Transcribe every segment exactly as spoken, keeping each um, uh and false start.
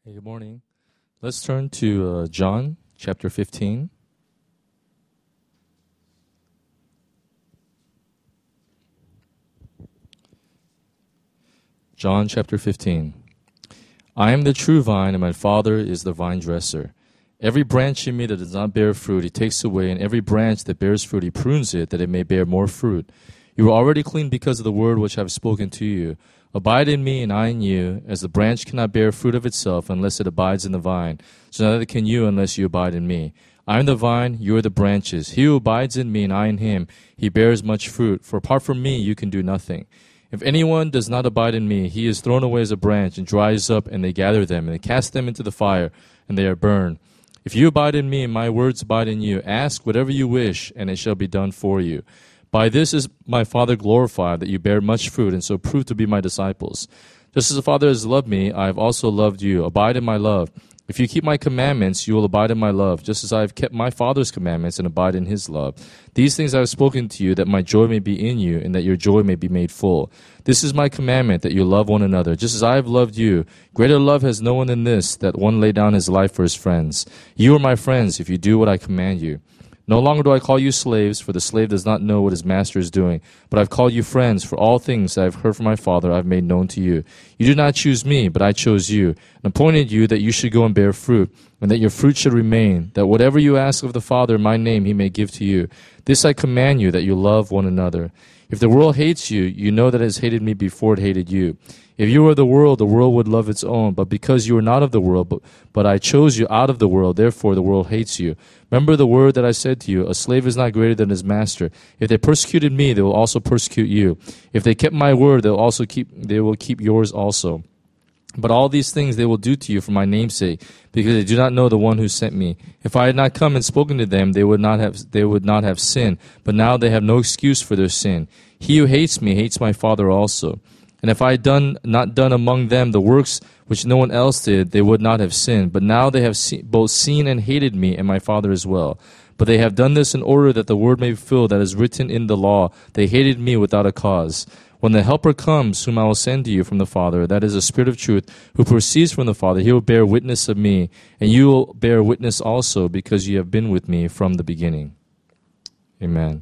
Hey, good morning. Let's turn to uh, John chapter fifteen. John chapter fifteen. I am the true vine, and my Father is the vine dresser. Every branch in me that does not bear fruit, he takes away, and every branch that bears fruit, he prunes it, that it may bear more fruit. You are already clean because of the word which I have spoken to you. Abide in me, and I in you, as the branch cannot bear fruit of itself unless it abides in the vine. So neither can you unless you abide in me. I am the vine, you are the branches. He who abides in me, and I in him, he bears much fruit. For apart from me, you can do nothing. If anyone does not abide in me, he is thrown away as a branch and dries up, and they gather them, and they cast them into the fire, and they are burned. If you abide in me, and my words abide in you, ask whatever you wish, and it shall be done for you. By this is my Father glorified, that you bear much fruit, and so prove to be my disciples. Just as the Father has loved me, I have also loved you. Abide in my love. If you keep my commandments, you will abide in my love, just as I have kept my Father's commandments and abide in his love. These things I have spoken to you, that my joy may be in you, and that your joy may be made full. This is my commandment, that you love one another, just as I have loved you. Greater love has no one than this, that one lay down his life for his friends. You are my friends, if you do what I command you. No longer do I call you slaves, for the slave does not know what his master is doing. But I've called you friends, for all things that I've heard from my Father I've made known to you. You did not choose me, but I chose you, and appointed you that you should go and bear fruit, and that your fruit should remain, that whatever you ask of the Father in my name he may give to you. This I command you, that you love one another. If the world hates you, you know that it has hated me before it hated you. If you were of the world, the world would love its own. But because you are not of the world, but, but I chose you out of the world, therefore the world hates you. Remember the word that I said to you, a slave is not greater than his master. If they persecuted me, they will also persecute you. If they kept my word, they will also keep, they will keep yours also. But all these things they will do to you for my name's sake, because they do not know the one who sent me. If I had not come and spoken to them, they would not have they would not have sinned. But now they have no excuse for their sin. He who hates me hates my Father also. And if I had done not done among them the works which no one else did, they would not have sinned. But now they have see, both seen and hated me and my Father as well. But they have done this in order that the word may be fulfilled that is written in the law. They hated me without a cause. When the Helper comes, whom I will send to you from the Father, that is the Spirit of truth, who proceeds from the Father, he will bear witness of me, and you will bear witness also, because you have been with me from the beginning. Amen.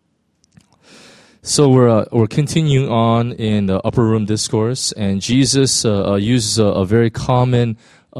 So we're uh, we're continuing on in the upper room discourse, and Jesus uh, uh, uses a, a very common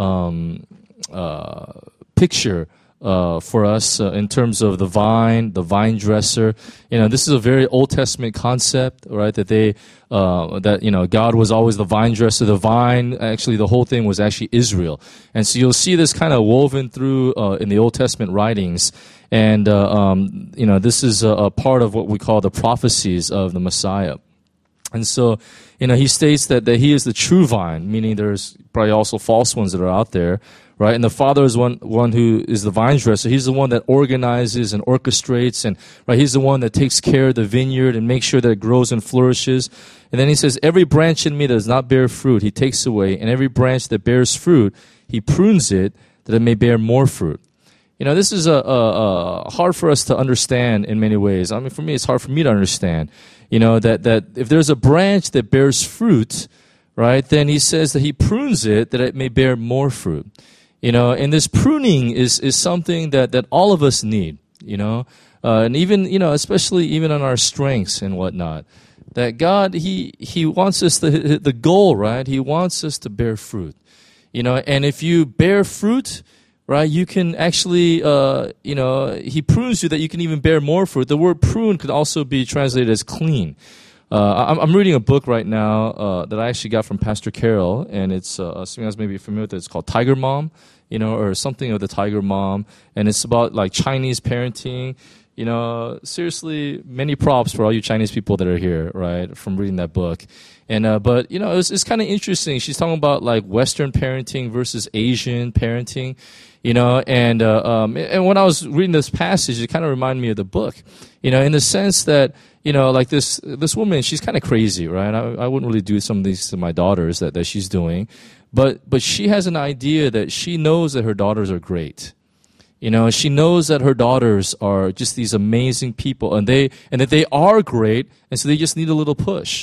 um, uh, picture Uh, for us uh, in terms of the vine, the vine dresser. You know, this is a very Old Testament concept, right? That they, uh, that, you know, God was always the vine dresser. The vine, actually, the whole thing was actually Israel. And so you'll see this kind of woven through uh, in the Old Testament writings. And, uh, um, you know, this is a, a part of what we call the prophecies of the Messiah. And so, you know, he states that, that he is the true vine, meaning there's probably also false ones that are out there, right? And the Father is one, one who is the vine dresser. He's the one that organizes and orchestrates, and right, he's the one that takes care of the vineyard and makes sure that it grows and flourishes. And then he says, every branch in me that does not bear fruit, he takes away, and every branch that bears fruit, he prunes it, that it may bear more fruit. You know, this is a, a, a hard for us to understand in many ways. I mean, for me, it's hard for me to understand. You know, that, that if there's a branch that bears fruit, right, then he says that he prunes it that it may bear more fruit. You know, and this pruning is, is something that, that all of us need, you know, uh, and even, you know, especially even on our strengths and whatnot. That God, he, he wants us, the, the goal, right, he wants us to bear fruit. You know, and if you bear fruit, right, you can actually, uh, you know, he prunes you that you can even bear more fruit. The word prune could also be translated as clean. Uh, I'm, I'm reading a book right now uh, that I actually got from Pastor Carol, and it's uh, something else maybe familiar with it. It's called Tiger Mom, you know, or something of the Tiger Mom, and it's about like Chinese parenting. You know, seriously, many props for all you Chinese people that are here, right, from reading that book. And uh, but you know, it's it's kind of interesting. She's talking about like Western parenting versus Asian parenting, you know. And uh, um, and when I was reading this passage, it kind of reminded me of the book, you know, in the sense that, you know, like this this woman, she's kind of crazy, right? I, I wouldn't really do some of these to my daughters that, that she's doing, but but she has an idea that she knows that her daughters are great. You know, she knows that her daughters are just these amazing people, and they and that they are great, and so they just need a little push.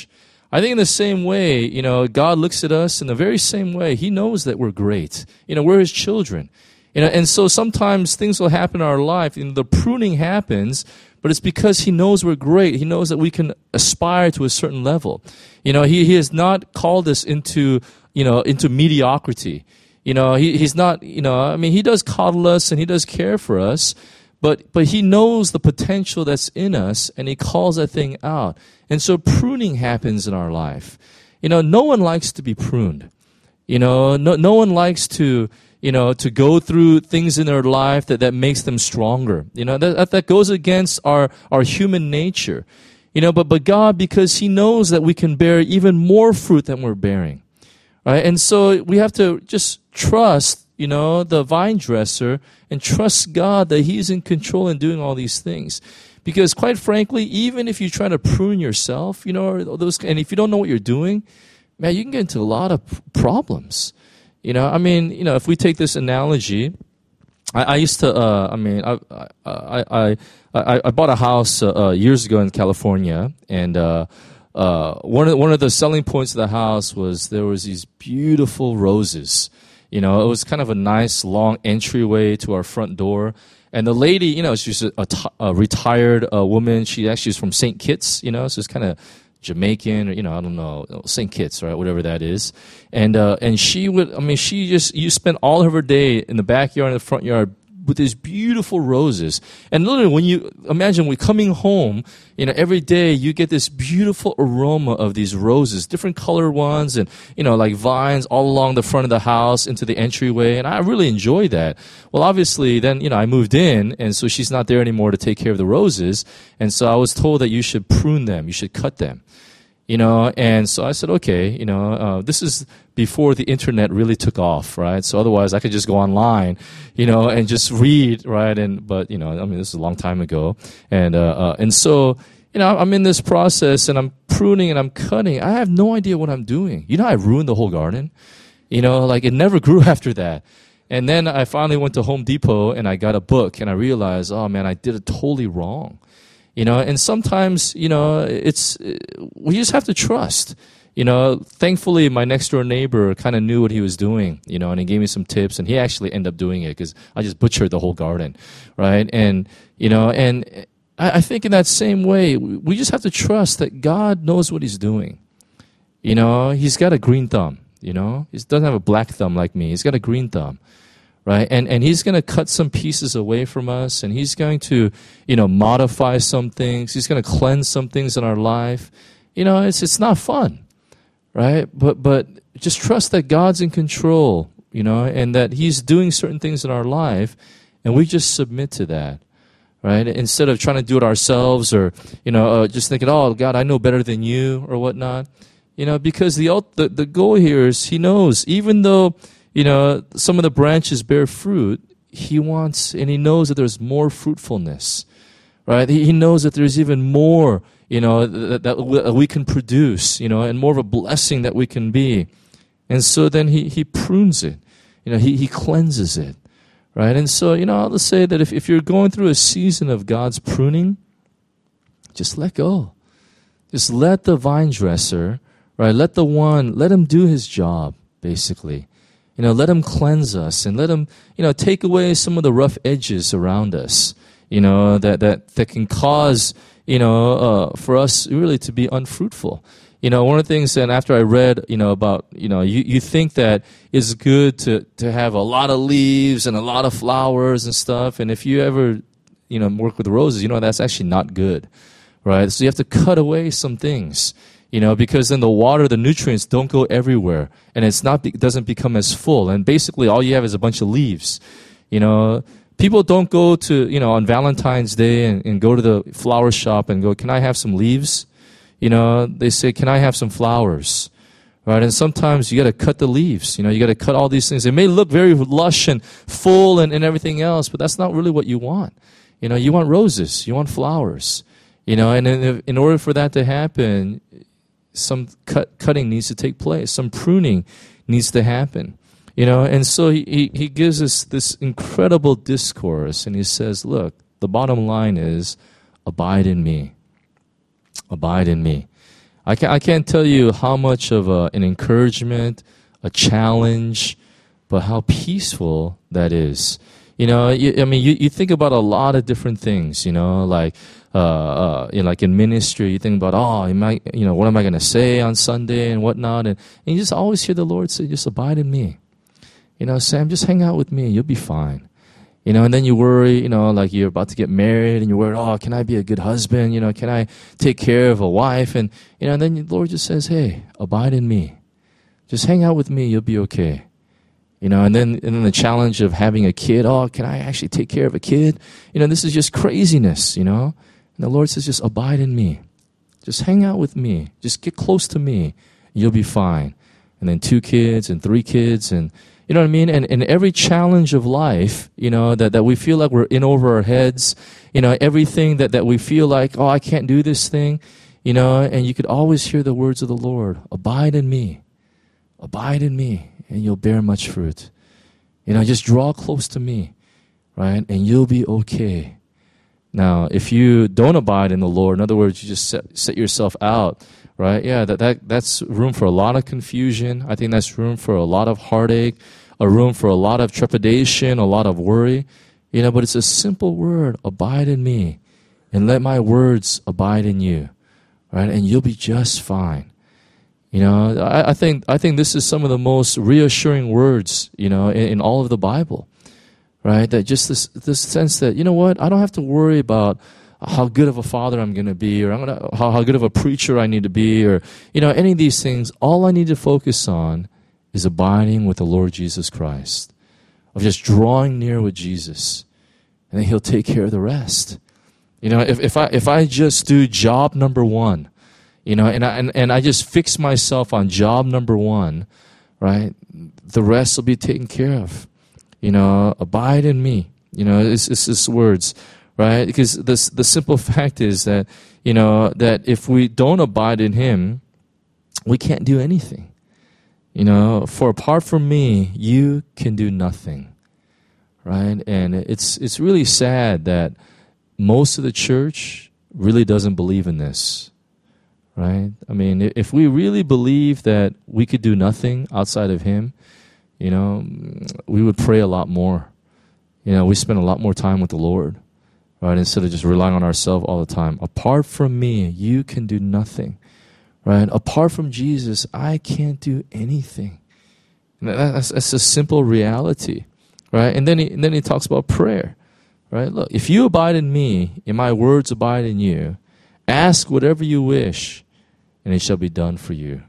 I think in the same way, you know, God looks at us in the very same way. He knows that we're great. You know, we're His children. You know, and so sometimes things will happen in our life, and the pruning happens, but it's because He knows we're great. He knows that we can aspire to a certain level. You know, He, he has not called us into, you know, into mediocrity. You know, he, He's not, you know, I mean, He does coddle us and He does care for us, but, but He knows the potential that's in us, and He calls that thing out. And so pruning happens in our life. You know, no one likes to be pruned. You know, no, no one likes to, you know, to go through things in their life that, that makes them stronger. You know, that, that goes against our, our human nature. You know, but, but God, because He knows that we can bear even more fruit than we're bearing. Right? And so we have to just trust, you know, the vine dresser, and trust God that He's in control and doing all these things. Because quite frankly, even if you try to prune yourself, you know, or those, and if you don't know what you're doing, man, you can get into a lot of problems. You know, I mean, you know, if we take this analogy, I, I used to, uh, I mean, I, I, I, I, I bought a house uh, uh, years ago in California, and uh, uh, one of one of the selling points of the house was there was these beautiful roses. You know, it was kind of a nice long entryway to our front door. And the lady, you know, she's a, a, t- a retired uh, woman. She actually is from Saint Kitts, you know, so it's kind of Jamaican, or, you know, I don't know, Saint Kitts, right, whatever that is. And uh, and she would, I mean, she just, you spent all of her day in the backyard and the front yard with these beautiful roses. And literally, when you imagine we're coming home, you know, every day you get this beautiful aroma of these roses, different colored ones, and, you know, like vines all along the front of the house into the entryway. And I really enjoy that. Well, obviously, then, you know, I moved in, and so she's not there anymore to take care of the roses. And so I was told that you should prune them, you should cut them. You know, and so I said, okay, you know, uh, this is before the internet really took off, right? So otherwise I could just go online, you know, and just read, right? And, but, you know, I mean, this is a long time ago. And, uh, uh, and so, you know, I'm in this process, and I'm pruning and I'm cutting. I have no idea what I'm doing. You know, I ruined the whole garden. You know, like it never grew after that. And then I finally went to Home Depot and I got a book, and I realized, oh man, I did it totally wrong. You know, and sometimes, you know, it's, we just have to trust. You know, thankfully, my next door neighbor kind of knew what he was doing, you know, and he gave me some tips, and he actually ended up doing it because I just butchered the whole garden, right? And, you know, and I, I think in that same way, we just have to trust that God knows what He's doing. You know, He's got a green thumb, you know, He doesn't have a black thumb like me. He's got a green thumb. Right? And and He's going to cut some pieces away from us, and He's going to, you know, modify some things. He's going to cleanse some things in our life. You know, it's it's not fun, right? But but just trust that God's in control, you know, and that He's doing certain things in our life, and we just submit to that, right? Instead of trying to do it ourselves, or, you know, uh, just thinking, oh, God, I know better than you, or whatnot. You know, because the the, the goal here is He knows, even though, you know, some of the branches bear fruit, He wants, and He knows that there's more fruitfulness, right? He, he knows that there's even more, you know, that, that we can produce, you know, and more of a blessing that we can be. And so then He, he prunes it, you know, he, he cleanses it, right? And so, you know, I'll just say that if, if you're going through a season of God's pruning, just let go. Just let the vine dresser, right, let the one, let Him do His job, basically. You know, let Him cleanse us, and let Him, you know, take away some of the rough edges around us, you know, that, that, that can cause, you know, uh, for us really to be unfruitful. You know, one of the things that after I read, you know, about, you know, you, you think that it's good to, to have a lot of leaves and a lot of flowers and stuff. And if you ever, you know, work with roses, you know, that's actually not good, right? So you have to cut away some things. You know, because then the water, the nutrients don't go everywhere, and it's not, it doesn't become as full. And basically all you have is a bunch of leaves. You know, people don't go to, you know, on Valentine's Day and, and go to the flower shop and go, can I have some leaves? You know, they say, can I have some flowers? Right? And sometimes you got to cut the leaves. You know, you got to cut all these things. It may look very lush and full and, and everything else, but that's not really what you want. You know, you want roses. You want flowers. You know, and in, in order for that to happen, some cut, cutting needs to take place. Some pruning needs to happen. You know, and so he, he, he gives us this incredible discourse, and he says, look, the bottom line is, abide in me. Abide in me. I can't, I can't tell you how much of a, an encouragement, a challenge, but how peaceful that is. You know, you, I mean, you, you think about a lot of different things, you know, like, uh, uh, you know, like in ministry, you think about, oh, am I, you know, what am I going to say on Sunday and whatnot? And, and you just always hear the Lord say, just abide in me. You know, Sam, just hang out with me. You'll be fine. You know, and then you worry, you know, like you're about to get married and you're worried, oh, can I be a good husband? You know, can I take care of a wife? And, you know, and then the Lord just says, hey, abide in me. Just hang out with me. You'll be okay. You know, and then, and then the challenge of having a kid. Oh, can I actually take care of a kid? You know, this is just craziness, you know. And the Lord says, just abide in me. Just hang out with me. Just get close to me. You'll be fine. And then two kids and three kids and, you know what I mean? And, and every challenge of life, you know, that, that we feel like we're in over our heads, you know, everything that, that we feel like, oh, I can't do this thing, you know, and you could always hear the words of the Lord, abide in me, abide in me, and you'll bear much fruit. You know, just draw close to me, right? And you'll be okay. Now, if you don't abide in the Lord, in other words, you just set, set yourself out, right? Yeah, that, that that's room for a lot of confusion. I think that's room for a lot of heartache, a room for a lot of trepidation, a lot of worry. You know, but it's a simple word, abide in me, and let my words abide in you, right? And you'll be just fine. You know, I, I think I think this is some of the most reassuring words, you know, in, in all of the Bible, right? That just this this sense that, you know what, I don't have to worry about how good of a father I'm going to be, or I'm gonna, how, how good of a preacher I need to be, or, you know, any of these things. All I need to focus on is abiding with the Lord Jesus Christ, of just drawing near with Jesus, and then He'll take care of the rest. You know, if, if I if I just do job number one, you know, and I and, and I just fix myself on job number one, right, the rest will be taken care of. You know, abide in me. You know, it's it's just words. Right? Because the the simple fact is that, you know, that if we don't abide in Him, we can't do anything. You know, for apart from me, you can do nothing. Right? And it's it's really sad that most of the church really doesn't believe in this. Right? I mean, if we really believe that we could do nothing outside of Him, you know, we would pray a lot more. You know, we spend a lot more time with the Lord. Right, instead of just relying on ourselves all the time. Apart from me, you can do nothing. Right? Apart from Jesus, I can't do anything. And that's, that's a simple reality. Right? And then he, and then he talks about prayer. Right? Look, if you abide in me, and my words abide in you, ask whatever you wish, and it shall be done for you.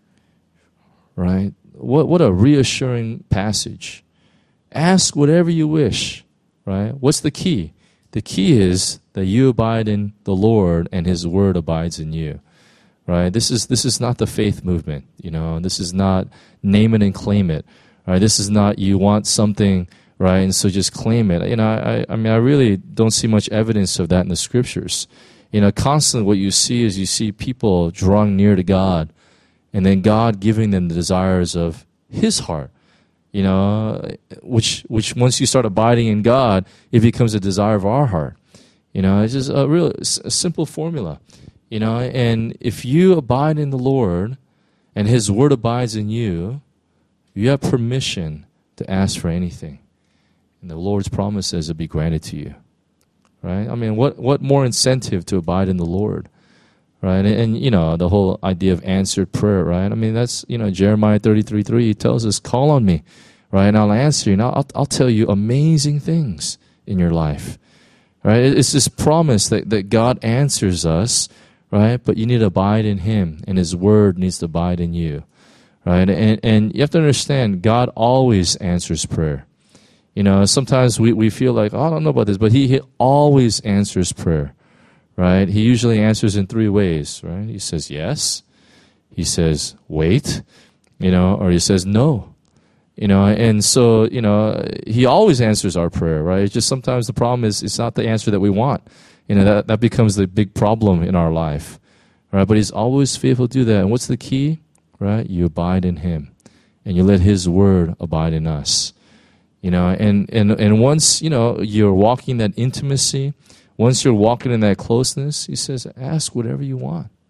Right? What what a reassuring passage. Ask whatever you wish. Right? What's the key? The key is that you abide in the Lord and His word abides in you, right? This is this is not the faith movement, you know. This is not name it and claim it, right? This is not you want something, right, and so just claim it. You know, I I mean, I really don't see much evidence of that in the Scriptures. You know, constantly what you see is you see people drawing near to God, and then God giving them the desires of His heart. You know, which which once you start abiding in God, it becomes a desire of our heart. You know, it's just a real a simple formula. You know, and if you abide in the Lord and His word abides in you, you have permission to ask for anything. And the Lord's promise is to be granted to you. Right? I mean, what, what more incentive to abide in the Lord? Right? And, and, you know, the whole idea of answered prayer, right? I mean, that's, you know, Jeremiah thirty-three three, he tells us, call on me, right? And I'll answer you. And I'll, I'll tell you amazing things in your life, right? It's this promise that, that God answers us, right? But you need to abide in Him, and His word needs to abide in you, right? And, and you have to understand, God always answers prayer. You know, sometimes we, we feel like, oh, I don't know about this, but he, he always answers prayer. Right? He usually answers in three ways, right? He says yes, he says wait, you know, or he says no. You know, and so, you know, He always answers our prayer, right? It's just sometimes the problem is it's not the answer that we want. You know, that, that becomes the big problem in our life. Right? But He's always faithful to do that. And what's the key? Right? You abide in Him, and you let His word abide in us. You know, and, and, and once, you know, you're walking that intimacy, once you're walking in that closeness, He says, ask whatever you want.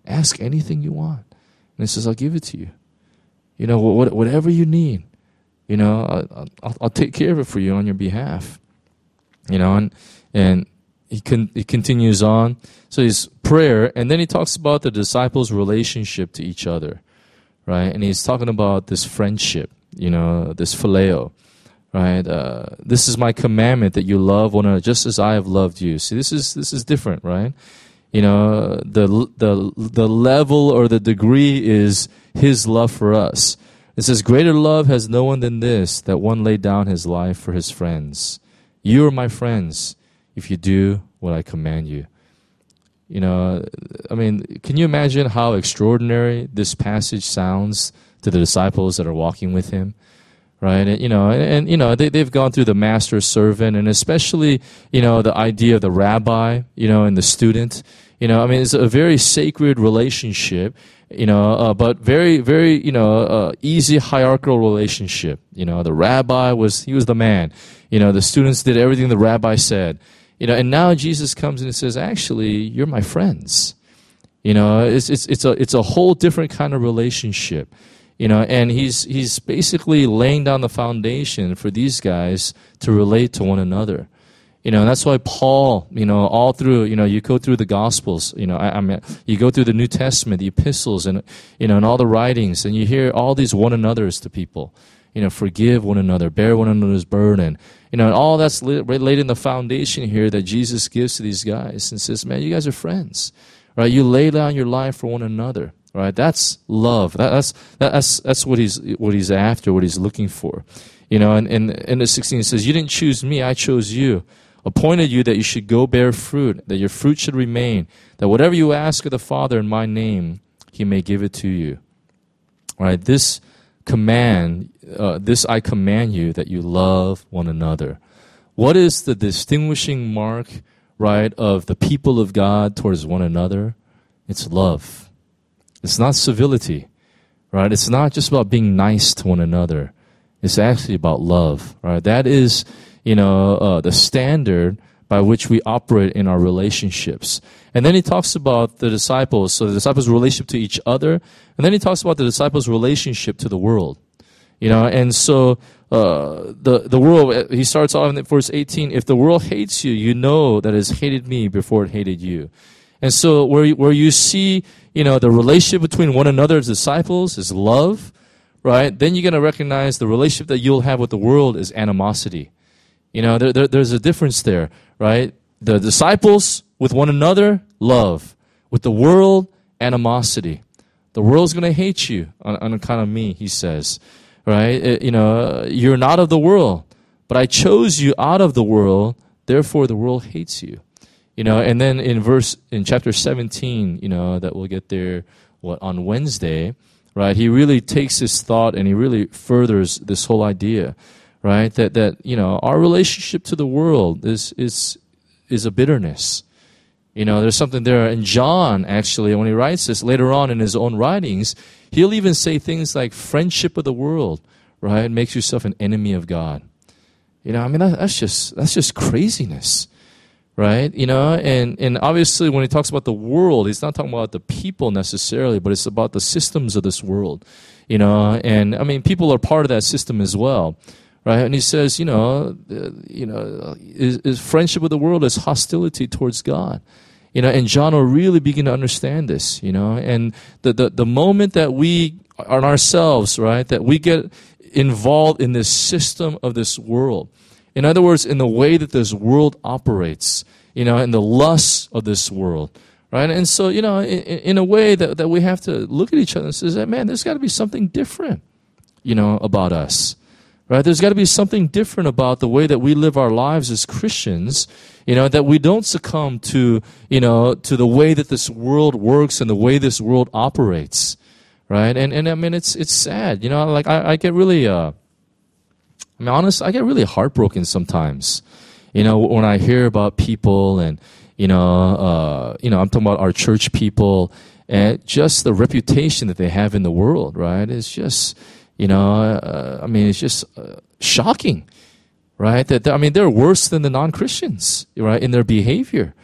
Ask anything you want. And he says, I'll give it to you. You know, what, whatever you need, you know, I'll, I'll, I'll take care of it for you on your behalf. You know, and and he, con- he continues on. So his prayer, and then he talks about the disciples' relationship to each other, right? And he's talking about this friendship, you know, this phileo, right? Uh, this is my commandment, that you love one another just as I have loved you. See, this is this is different, right? You know, the the the level or the degree is his love for us. It says, greater love has no one than this, that one laid down his life for his friends. You are my friends if you do what I command you. You know, I mean, can you imagine how extraordinary this passage sounds to the disciples that are walking with him? Right? And, you know, and, and you know, they, they've gone through the master servant, and especially, you know, the idea of the rabbi, you know, and the student. You know, I mean, it's a very sacred relationship, you know, uh, but very, very, you know, uh, easy hierarchical relationship. You know, the rabbi was, he was the man. You know, the students did everything the rabbi said. You know, and now Jesus comes and says, actually, you're my friends. You know, it's, it's, it's a, it's a whole different kind of relationship. You know, and he's he's basically laying down the foundation for these guys to relate to one another. You know, and that's why Paul, you know, all through, you know, you go through the Gospels, you know, I, I mean, you go through the New Testament, the epistles, and, you know, and all the writings, and you hear all these one another's to people. You know, forgive one another, bear one another's burden. You know, and all that's laid in the foundation here that Jesus gives to these guys and says, man, you guys are friends, right? You lay down your life for one another. Right, that's love. That, that's that, that's that's what he's what he's after, what he's looking for, you know. And and in the sixteen it says, "You didn't choose me; I chose you, appointed you that you should go bear fruit, that your fruit should remain, that whatever you ask of the Father in my name, He may give it to you." Right, this command, uh, this I command you, that you love one another. What is the distinguishing mark, right, of the people of God towards one another? It's love. It's not civility, right? It's not just about being nice to one another. It's actually about love, right? That is, you know, uh, the standard by which we operate in our relationships. And then he talks about the disciples, so the disciples' relationship to each other, and then he talks about the disciples' relationship to the world. You know, and so uh, the the world, he starts off in verse eighteen, if the world hates you, you know that it has hated me before it hated you. And so where you, where you see, you know, the relationship between one another as disciples is love, right? Then you're going to recognize the relationship that you'll have with the world is animosity. You know, there, there, there's a difference there, right? The disciples with one another, love. With the world, animosity. The world's going to hate you on, on account of me, he says, right? It, you know, you're not of the world, but I chose you out of the world, therefore the world hates you. You know, and then in verse, in chapter seventeen, you know, that we'll get there, what, on Wednesday, right? He really takes this thought and he really furthers this whole idea, right? That, that, you know, our relationship to the world is, is, is a bitterness. You know, there's something there. And John, actually, when he writes this later on in his own writings, he'll even say things like friendship of the world, right? Makes yourself an enemy of God. You know, I mean, that, that's just, that's just craziness. Right? You know, and, and obviously when he talks about the world, he's not talking about the people necessarily, but it's about the systems of this world. You know, and I mean, people are part of that system as well. Right? And he says, you know, uh, you know, is, is friendship with the world is hostility towards God. You know, and John will really begin to understand this, you know, and the, the, the moment that we are ourselves, right, that we get involved in this system of this world, in other words, in the way that this world operates, you know, in the lusts of this world, right? And so, you know, in, in a way that, that we have to look at each other and say, man, there's got to be something different, you know, about us, right? There's got to be something different about the way that we live our lives as Christians, you know, that we don't succumb to, you know, to the way that this world works and the way this world operates, right? And, and I mean, it's, it's sad, you know, like I, I get really, uh, I mean, honestly, I get really heartbroken sometimes, you know, when I hear about people and, you know, uh, you know, I'm talking about our church people and just the reputation that they have in the world, right? It's just, you know, uh, I mean, it's just uh, shocking, right? That I mean, they're worse than the non-Christians, right, in their behavior.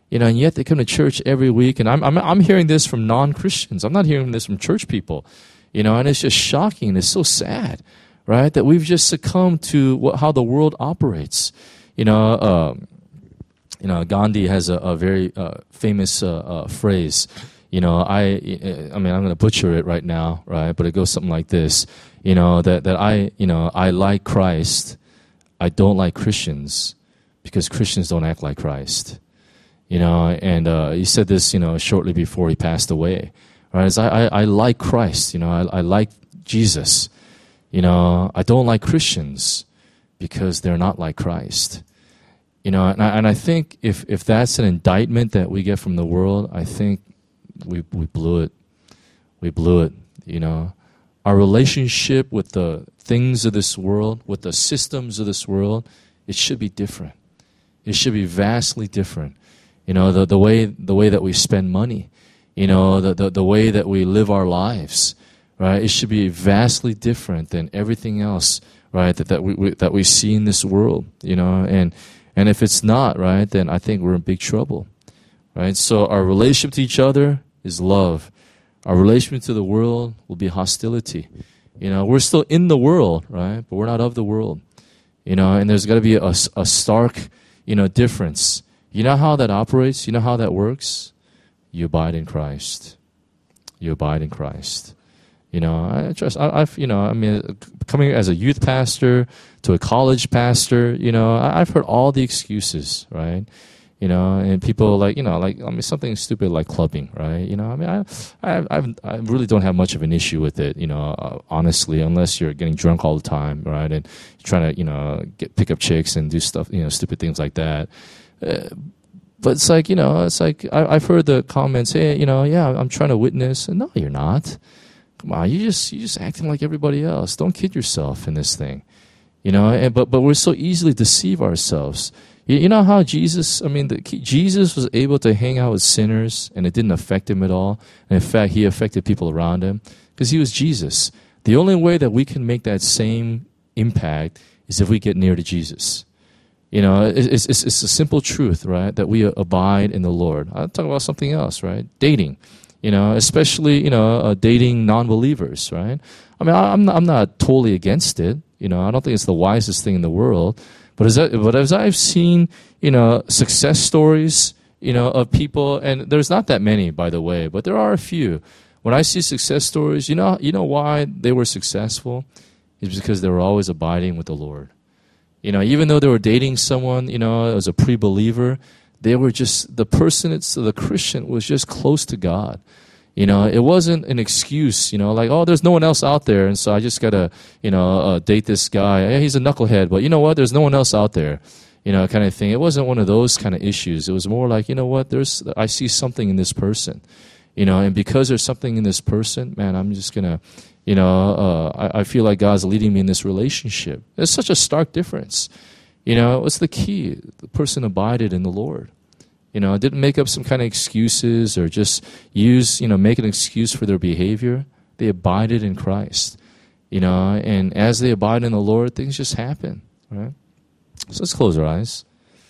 You know, and yet they come to church every week. And I'm, I'm, I'm hearing this from non-Christians. I'm not hearing this from church people. You know, and it's just shocking. It's so sad, right? That we've just succumbed to what, how the world operates. You know, um, you know, Gandhi has a, a very uh, famous uh, uh, phrase. You know, I, I mean, I'm going to butcher it right now, right? But it goes something like this. You know, that, that I, you know, I like Christ. I don't like Christians because Christians don't act like Christ. You know, and uh, he said this, you know, shortly before he passed away. Right? As I, I, I like Christ. You know, I, I like Jesus. You know, I don't like Christians because they're not like Christ. You know, and I, and I think if, if that's an indictment that we get from the world, I think we we blew it. We blew it. You know, our relationship with the things of this world, with the systems of this world, it should be different. It should be vastly different. You know, the the way the way that we spend money, you know, the, the, the way that we live our lives, right? It should be vastly different than everything else, right? That that we, we that we see in this world, you know, and and if it's not, right, then I think we're in big trouble, right? So our relationship to each other is love. Our relationship to the world will be hostility. You know, we're still in the world, right? But we're not of the world, you know. And there's got to be a, a stark, you know, difference. You know how that operates? You know how that works? You abide in Christ. You abide in Christ. You know, I trust, I, I've, you know, I mean, coming as a youth pastor to a college pastor, you know, I, I've heard all the excuses, right? You know, and people like, you know, like, I mean, something stupid like clubbing, right? You know, I mean, I, I, I've, I really don't have much of an issue with it, you know, uh, honestly, unless you're getting drunk all the time, right? And you're trying to, you know, get, pick up chicks and do stuff, you know, stupid things like that. Uh, but it's like, you know, it's like, I, I've heard the comments, hey, you know, yeah, I'm trying to witness. And no, you're not. Come on, you just, you're just acting like everybody else. Don't kid yourself in this thing. You know, and, but, but we're so easily deceive ourselves. You, you know how Jesus, I mean, the, Jesus was able to hang out with sinners and it didn't affect him at all. And in fact, he affected people around him because he was Jesus. The only way that we can make that same impact is if we get near to Jesus. You know, it's, it's, it's a simple truth, right? That we abide in the Lord. I'll talk about something else, right? Dating, you know, especially, you know, uh, dating non-believers, right? I mean, I, I'm not, I'm not totally against it. You know, I don't think it's the wisest thing in the world. But as, I, but as I've seen, you know, success stories, you know, of people, and there's not that many, by the way, but there are a few. When I see success stories, you know, you know why they were successful? It's because they were always abiding with the Lord. You know, even though they were dating someone, you know, as a pre-believer, they were just, the person, it's the Christian was just close to God. You know, it wasn't an excuse, you know, like, oh, there's no one else out there, and so I just got to, you know, uh, date this guy. Yeah, he's a knucklehead, but you know what? There's no one else out there, you know, kind of thing. It wasn't one of those kind of issues. It was more like, you know what? There's, I see something in this person, you know, and because there's something in this person, man, I'm just going to, you know, uh, I, I feel like God's leading me in this relationship. There's such a stark difference. You know, what's the key? The person abided in the Lord. You know, didn't make up some kind of excuses or just use, you know, make an excuse for their behavior. They abided in Christ. You know, and as they abide in the Lord, things just happen. Right? So let's close our eyes.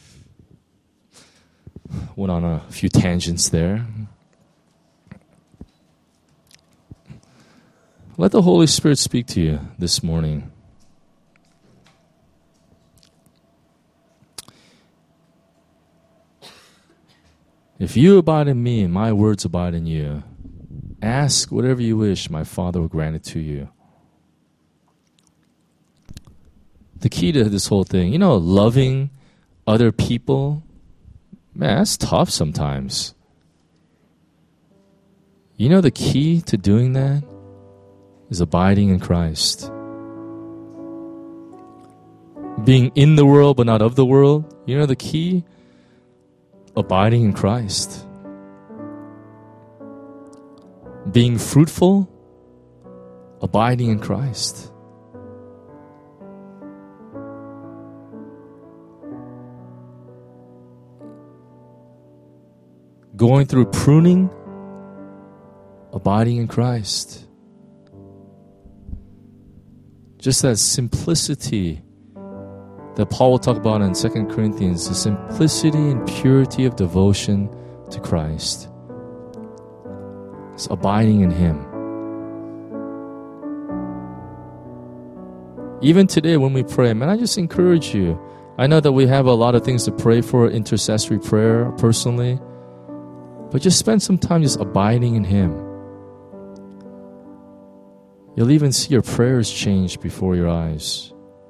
Went on a few tangents there. Let the Holy Spirit speak to you this morning. If you abide in me and my words abide in you, ask whatever you wish, my Father will grant it to you. The key to this whole thing, you know, loving other people, man, that's tough sometimes. You know the key to doing that is abiding in Christ. Being in the world but not of the world, you know the key? Abiding in Christ. Being fruitful, abiding in Christ. Going through pruning, abiding in Christ. Just that simplicity that Paul will talk about in Second Corinthians, the simplicity and purity of devotion to Christ. It's abiding in Him. Even today when we pray, man, I just encourage you. I know that we have a lot of things to pray for, intercessory prayer personally, but just spend some time just abiding in Him. You'll even see your prayers change before your eyes.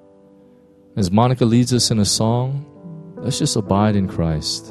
As Monica leads us in a song, let's just abide in Christ.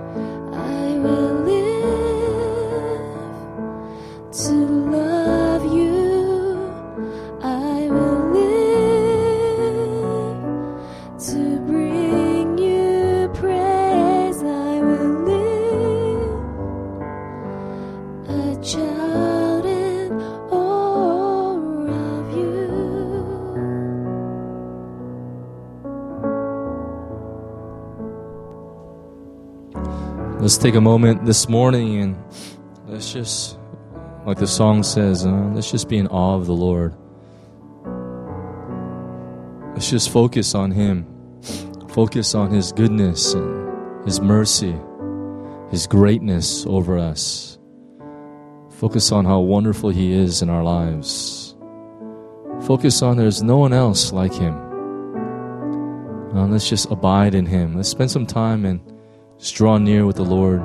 To love Let's take a moment this morning and let's just, like the song says, uh, let's just be in awe of the Lord. Let's just focus on Him. Focus on His goodness and His mercy, His greatness over us. Focus on how wonderful He is in our lives. Focus on there's no one else like Him. Uh, let's just abide in Him. Let's spend some time and just draw near with the Lord.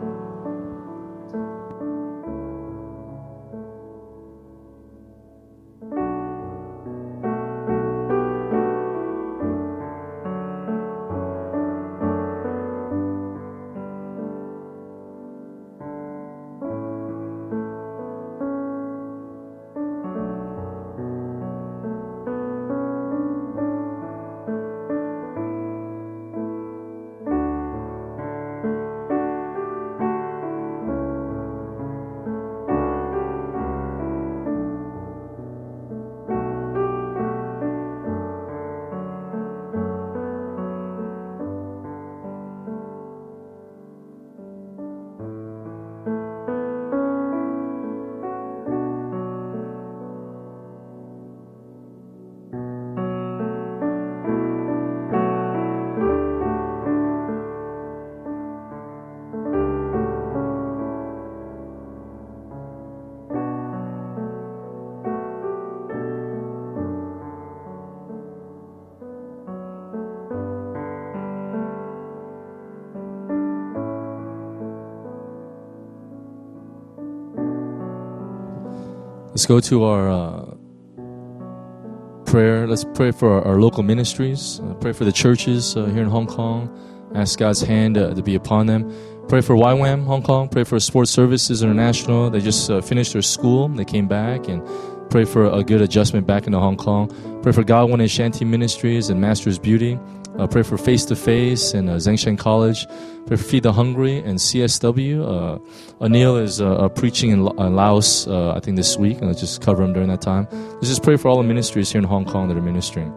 Let's go to our uh, prayer. Let's pray for our, our local ministries. Uh, pray for the churches uh, here in Hong Kong. Ask God's hand uh, to be upon them. Pray for Y WAM Hong Kong. Pray for Sports Services International. They just uh, finished their school. They came back, and pray for a good adjustment back into Hong Kong. Pray for Godwin and Shanti Ministries and Master's Beauty. Uh, pray for Face to Face and uh, Zhengshan College. Pray for Feed the Hungry and C S W. Uh, Anil is uh, uh, preaching in La- uh, Laos, uh, I think, this week, and let's just cover him during that time. Let's just pray for all the ministries here in Hong Kong that are ministering.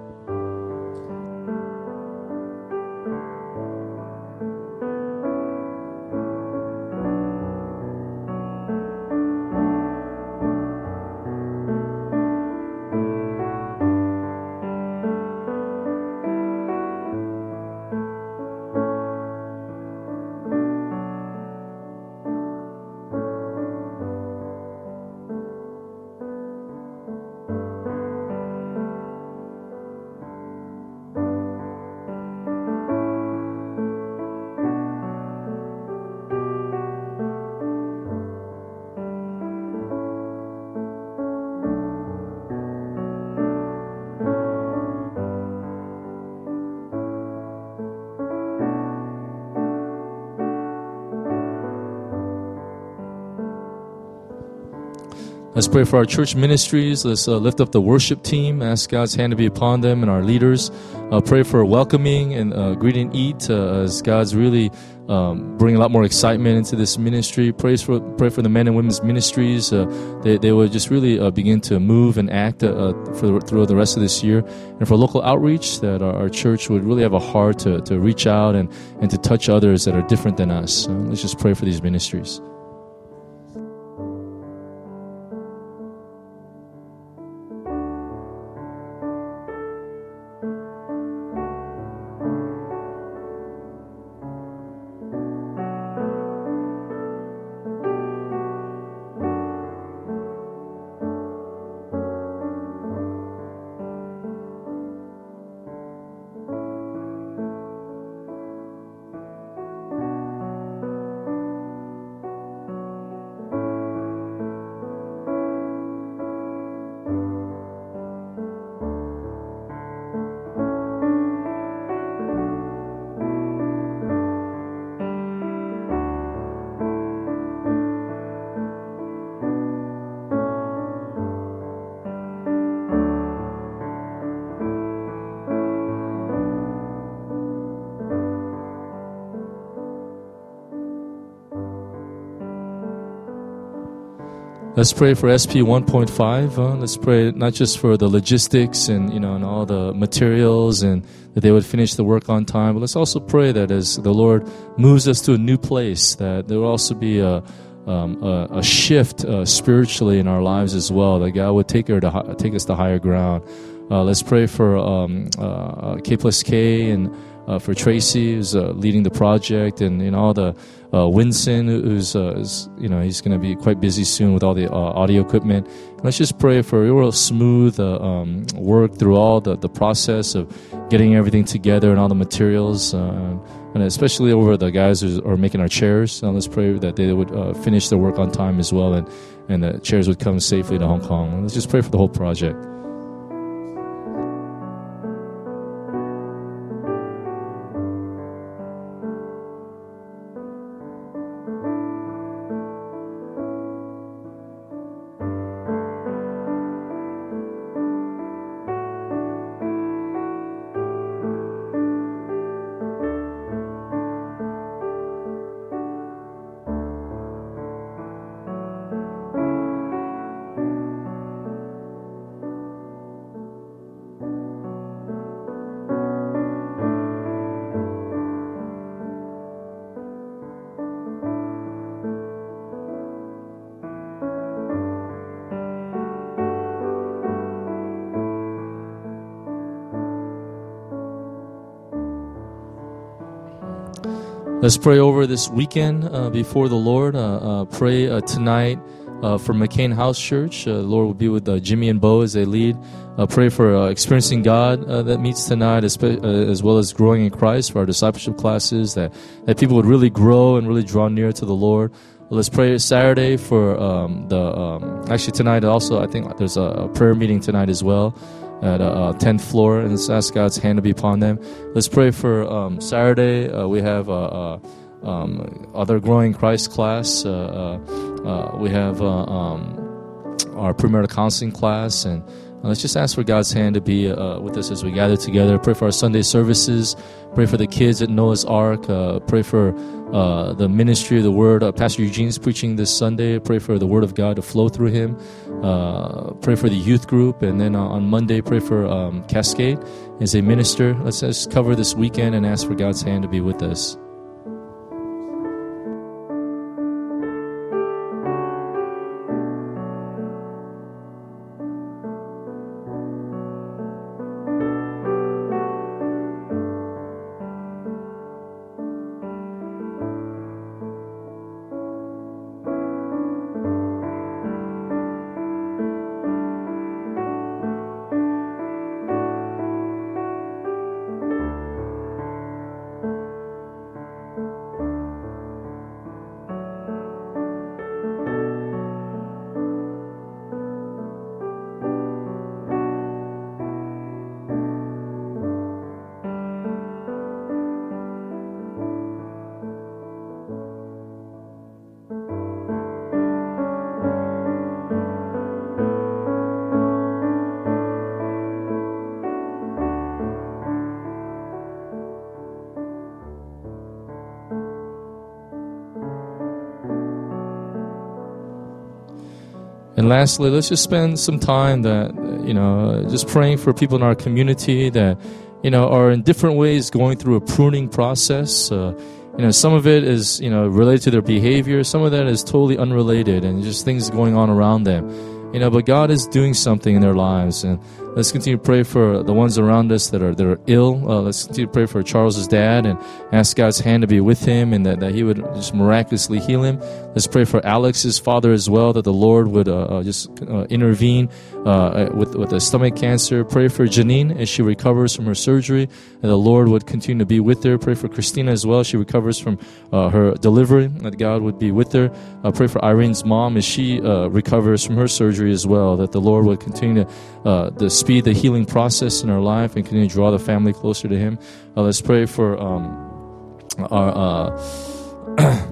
Let's pray for our church ministries. Let's uh, lift up the worship team. Ask God's hand to be upon them and our leaders. Uh, pray for welcoming and uh, greet and eat uh, as God's really um, bringing a lot more excitement into this ministry. Pray for pray for the men and women's ministries. Uh, they they will just really uh, begin to move and act uh, for through the rest of this year. And for local outreach, that our, our church would really have a heart to, to reach out and, and to touch others that are different than us. Uh, let's just pray for these ministries. Let's pray for S P one point five. Uh, let's pray not just for the logistics and you know and all the materials and that they would finish the work on time, but let's also pray that as the Lord moves us to a new place, that there will also be a um, a, a shift uh, spiritually in our lives as well. That God would take her to take us to higher ground. Uh, let's pray for um, uh, K plus K and uh, for Tracy, who's uh, leading the project, and you know all the. Uh, Winson, who's uh, is, you know he's going to be quite busy soon with all the uh, audio equipment. Let's just pray for a real smooth uh, um, work through all the, the process of getting everything together and all the materials, uh, and especially over the guys who are making our chairs. Uh, let's pray that they would uh, finish their work on time as well, and, and the chairs would come safely to Hong Kong. Let's just pray for the whole project. Let's pray over this weekend uh, before the Lord. Uh, uh, pray uh, tonight uh, for McCain House Church. Uh, the Lord will be with uh, Jimmy and Bo as they lead. Uh, pray for uh, Experiencing God uh, that meets tonight, as, uh, as well as Growing in Christ for our discipleship classes, that, that people would really grow and really draw near to the Lord. Let's pray Saturday for um, the, um, actually tonight also, I think there's a, a prayer meeting tonight as well at a uh, tenth floor, and let's ask God's hand to be upon them. Let's pray for um, Saturday. Uh, we have uh, uh, um, other Growing Christ class. Uh, uh, uh, we have uh, um, our premarital counseling class, and uh, let's just ask for God's hand to be uh, with us as we gather together. Pray for our Sunday services. Pray for the kids at Noah's Ark. Uh, pray for uh, the ministry of the Word. Uh, Pastor Eugene's preaching this Sunday. Pray for the Word of God to flow through him. Uh, pray for the youth group. And then uh, on Monday, pray for um, Cascade as a minister. Let's just cover this weekend and ask for God's hand to be with us. And lastly, let's just spend some time that, you know, just praying for people in our community that, you know, are in different ways going through a pruning process. Uh, you know, some of it is, you know, related to their behavior. Some of that is totally unrelated and just things going on around them. You know, but God is doing something in their lives, and let's continue to pray for the ones around us that are that are ill. Uh, let's continue to pray for Charles's dad and ask God's hand to be with him, and that, that He would just miraculously heal him. Let's pray for Alex's father as well, that the Lord would uh, uh, just uh, intervene uh, with with the stomach cancer. Pray for Janine as she recovers from her surgery, and the Lord would continue to be with her. Pray for Christina as well; she recovers from uh, her delivery, that God would be with her. Uh, pray for Irene's mom as she uh, recovers from her surgery as well, that the Lord would continue to, uh, to speed the healing process in our life and continue to draw the family closer to Him. Uh, let's pray for um, our. Uh,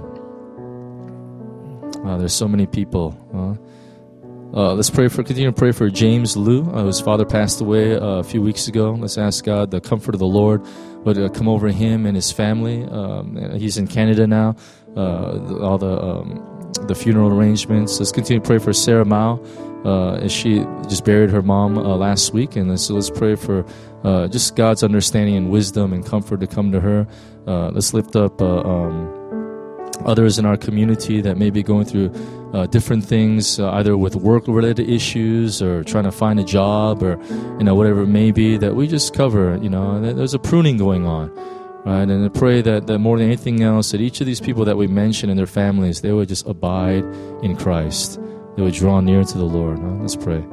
wow, there's so many people. Uh, uh, let's pray for continue to pray for James Liu, uh, whose father passed away uh, a few weeks ago. Let's ask God the comfort of the Lord would uh, come over him and his family. Um, he's in Canada now. Uh, all the um, the funeral arrangements. Let's continue to pray for Sarah Mao. Uh, as she just buried her mom uh, last week, and so let's pray for uh, just God's understanding and wisdom and comfort to come to her. Uh, let's lift up uh, um, others in our community that may be going through uh, different things, uh, either with work-related issues or trying to find a job, or you know whatever it may be. That we just cover. You know, there's a pruning going on, right? And I pray that, that more than anything else, that each of these people that we mention and their families, they would just abide in Christ. They would draw near to the Lord. Huh? Let's pray.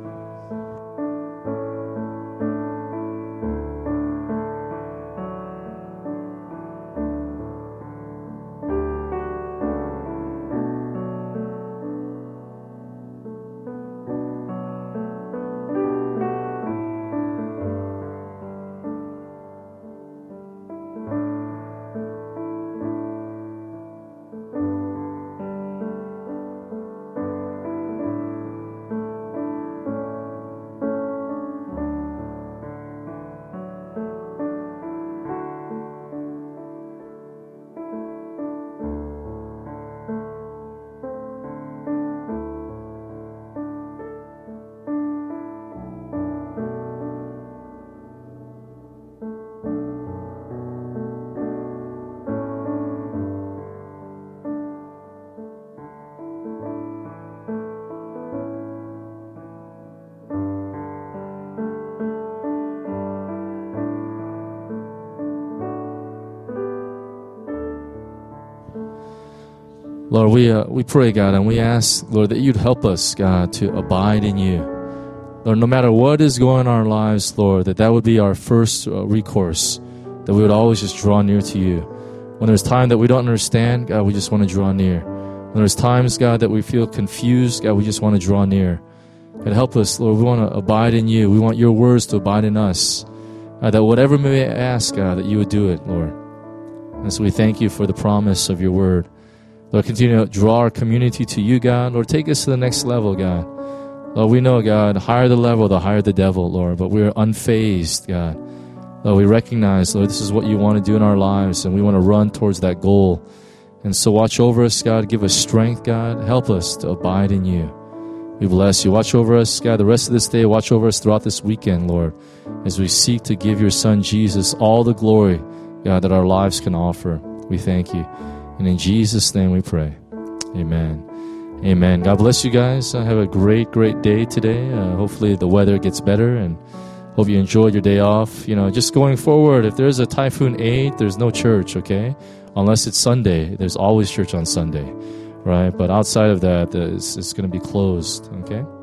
Lord, we uh, we pray, God, and we ask, Lord, that you'd help us, God, to abide in you. Lord, no matter what is going on in our lives, Lord, that that would be our first uh, recourse, that we would always just draw near to you. When there's time that we don't understand, God, we just want to draw near. When there's times, God, that we feel confused, God, we just want to draw near. God, help us, Lord, we want to abide in you. We want your words to abide in us. God, that whatever we may ask, God, that you would do it, Lord. And so we thank you for the promise of your word. Lord, continue to draw our community to you, God. Lord, take us to the next level, God. Lord, we know, God, the higher the level, the higher the devil, Lord. But we are unfazed, God. Lord, we recognize, Lord, this is what you want to do in our lives, and we want to run towards that goal. And so watch over us, God. Give us strength, God. Help us to abide in you. We bless you. Watch over us, God, the rest of this day. Watch over us throughout this weekend, Lord, as we seek to give your Son, Jesus, all the glory, God, that our lives can offer. We thank you. And in Jesus' name we pray. Amen. Amen. God bless you guys. Uh, have a great, great day today. Uh, hopefully the weather gets better, and hope you enjoyed your day off. You know, just going forward, if there's a Typhoon eight, there's no church, okay? Unless it's Sunday. There's always church on Sunday, right? But outside of that, it's, it's going to be closed, okay?